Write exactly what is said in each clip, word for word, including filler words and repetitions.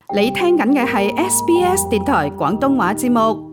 你聽緊嘅係 S B S 電台廣東話節目。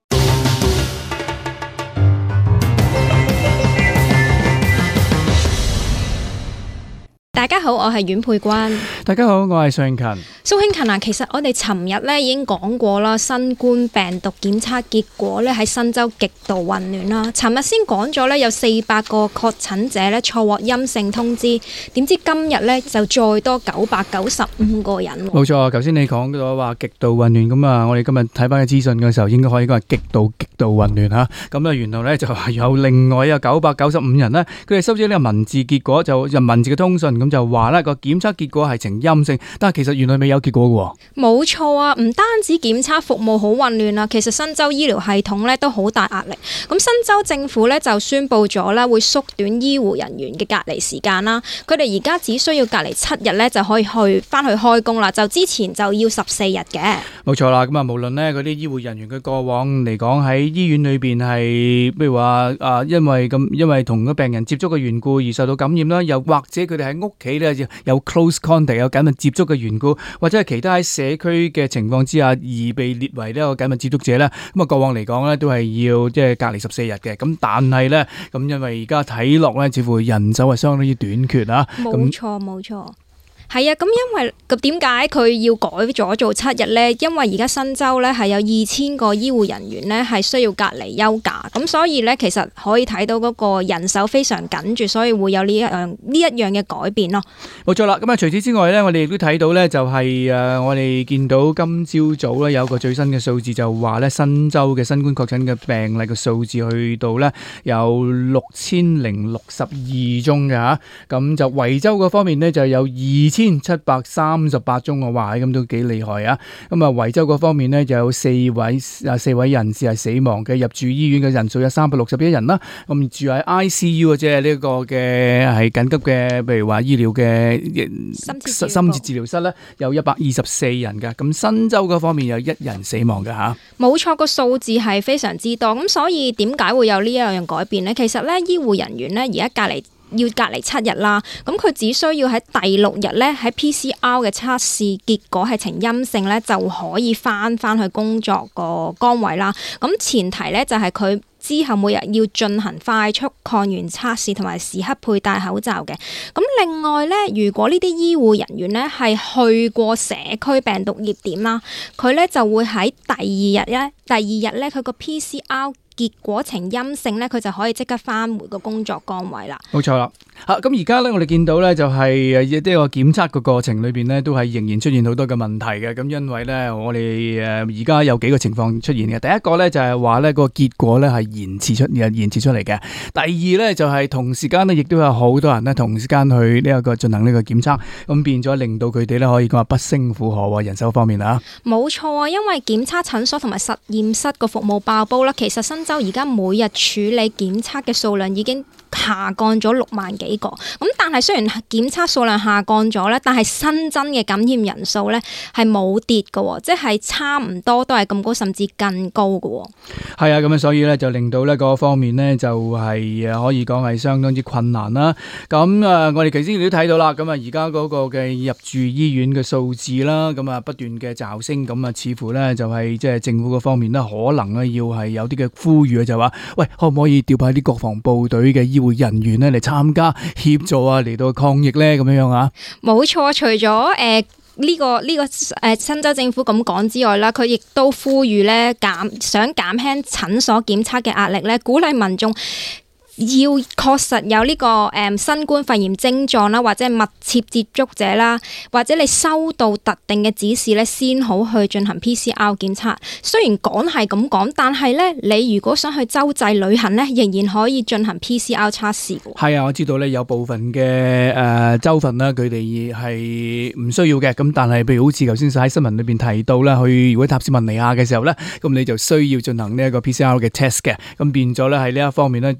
大家好，我係阮佩君。 大家好，我係蘇慶勤。 蘇慶勤啊，其實我哋尋日咧已經講過啦，新冠病毒檢測結果咧喺新州極度混亂啦。尋日先講咗咧有四百個確診者咧錯獲陰性通知，點知今日咧就再多九百九十五個人。 冇錯，頭先你講咗話極度混亂，咁啊，我哋今日睇翻嘅資訊嘅時候，應該可以講係極度極度混亂吓。咁啊，原來咧就係有另外有九百九十五人咧，佢哋收咗呢個文字結果，就人文字嘅通訊，咁就話咧個檢測結果係呈陰性，但係其實原來未有結果嘅。 冇錯啊，唔單止檢測服務好混亂啊，其實新州醫療系統咧都好大壓力。咁新州政府咧就宣布咗咧會縮短醫護人員嘅隔離時間啦。佢哋而家只需要隔離七日咧就可以去翻去開工啦，就之前就要十四日嘅。 冇錯啦，咁啊無論咧嗰啲醫護人員嘅過往嚟講喺醫院裏邊係，譬如話啊因為咁因為同個病人接觸嘅緣故而受到感染啦，又或者佢哋喺屋企咧有 close contact 有緊密接觸嘅緣故，或者係其他喺社區嘅情況之下而被列為呢個緊密接觸者咧，咁啊過往嚟講咧都係要即係隔離十四日嘅。咁但係咧咁因為而家睇落咧，似乎人手係相當之短缺啊。 冇錯冇錯。係啊，咁因為咁點解佢要改咗做七日呢？因為而家新州咧係有二千個醫護人員咧係需要隔離休假，咁所以咧其實可以睇到嗰個人手非常緊住，所以會有呢一樣呢一樣嘅改變咯。 冇錯啦，咁啊除此之外咧，我哋亦都睇到咧就係誒我哋見到今朝早咧有個最新嘅數字，就話咧新州嘅新冠確診嘅病例嘅數字去到咧有六千零六十二宗嘅嚇，咁就維州嗰方面咧就有二千七百三十八宗嘅話，咁都幾厲害啊！咁啊，維州嗰方面呢，就有四位啊四位人士係死亡嘅，入住醫院嘅人數有三百六十一人啦。咁住喺 I C U 即係呢個嘅係緊急嘅，譬如話醫療嘅深深切治療室咧，有一百二十四人㗎。咁新州嗰方面有一人死亡嘅嚇。冇錯，個數字係非常之多。咁所以點解會有呢一樣改變呢？其實咧，醫護人員咧而家隔離。要隔離七日啦，咁佢只需要喺第六日咧喺 P C R 嘅測試結果係呈陰性咧，就可以翻翻去工作個崗位啦。咁前提咧就係佢之後每日要進行快速抗原測試同埋時刻佩戴口罩嘅。咁另外咧，如果呢啲醫護人員咧係去過社區病毒熱點啦，佢咧就會喺第二日咧，第二日咧佢個 P C R結果呈陰性咧，佢就可以即刻翻回個工作崗位啦。 冇錯啦，嚇咁而家咧，我哋見到咧就係誒呢個檢測嘅過程裏邊咧，都係仍然出現好多嘅問題嘅。咁因為咧，我哋誒而家有幾個情況出現嘅。第一個咧就係話咧個結果咧係延遲出延遲出嚟嘅。第二咧就係同時間咧，亦都有好多人咧同時間去呢一個進行呢個檢測，咁變咗令到佢哋咧可以講話不勝負荷喎，人手方面啊。 冇錯啊，因為檢測診所同埋實驗室個服務爆煲啦，其實新州而家每日處理檢測嘅數量已經下降咗六萬幾個，咁但係雖然檢測數量下降咗咧，但係新增嘅感染人數咧係冇跌嘅，即係差唔多都係咁高，甚至更高嘅。 係啊，咁樣所以咧就令到呢嗰方面咧就係誒可以講係相當之困難啦。咁啊，我哋其實亦都睇到啦，咁啊而家嗰個嘅入住醫院嘅數字啦，咁啊不斷嘅驟升，咁啊似乎咧就係即係政府嗰方面咧可能咧要係有啲嘅呼籲，就話喂，可唔可以調派啲國防部隊嘅醫護人員咧嚟參加協助啊，嚟到抗疫咧咁樣樣啊？ 冇錯，除咗誒呢個呢、呢個誒、呃、新州政府咁講之外啦，佢亦都呼籲咧減想減輕診所檢測嘅壓力咧，鼓勵民眾要確實有呢、呢個誒、嗯、新冠肺炎症狀啦，或者密切接觸者啦，或者你收到特定嘅指示咧，先好去進行 P C R 檢測。雖然講係咁講，但係咧，你如果想去州際旅行咧，仍然可以進行 P C R 測試嘅。 係啊，我知道咧有部分嘅誒、呃、州份啦，佢哋係唔需要嘅。咁但係譬如好似頭先喺新聞裏邊提到啦，去如果塔斯文尼亞嘅時候咧，咁你就需要進行呢一個 P C R 嘅 test 嘅。咁變咗咧喺呢一方面咧，如果大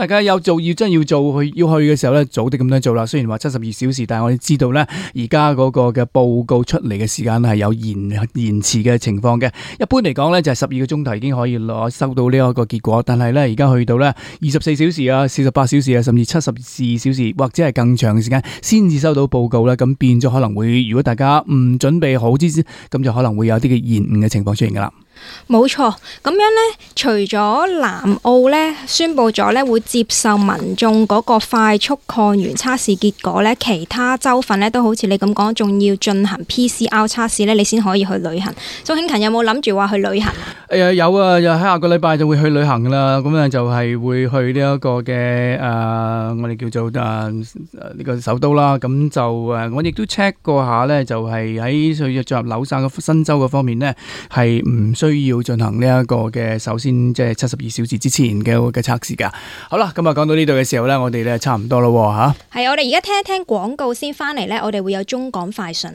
家有做要真要做去要去嘅時候咧，早啲咁樣做啦。雖然話七十二小時，但係我哋知道咧，而家嗰個嘅報告出嚟嘅時間係有延延遲嘅情況嘅。一般嚟講咧，就係十二個鐘頭已經可以攞收到呢一個結果，但係咧而家去到咧二十四小時啊、四十八小時啊，甚至七十二小時或者係更長嘅時間先至收到報告咧，咁變咗可能會，如果大家唔準備好之前，咁就可能會有啲嘅延誤嘅情況出現噶啦。 冇錯，咁樣咧，除咗南澳咧宣布咗咧會接受民眾嗰個快速抗原測試結果咧，其他州份咧都好似你咁講，仲要進行 P C R 測試咧，你先可以去旅行。蘇慶勤有冇諗住話去旅行啊？ 誒有啊，又喺下個禮拜就會去旅行啦。咁啊就係會去呢一個嘅誒、呃，我哋叫做誒呢、呃、個首都啦。咁就誒，我亦都 check 過下咧，就係喺去進入紐省嘅新州嘅方面咧，係唔需需要進行呢一個嘅首先即係七十二小時之前嘅嘅測試噶。好啦，咁啊講到呢度嘅時候呢，我哋咧差唔多咯吓。 係，我哋而家聽一聽廣告先，翻嚟呢，我哋會有中港快訊。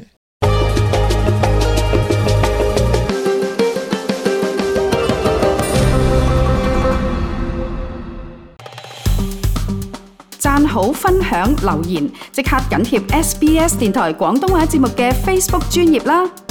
讚好、分享、留言，即刻緊貼 S B S 電台廣東話節目嘅 Facebook 專頁啦！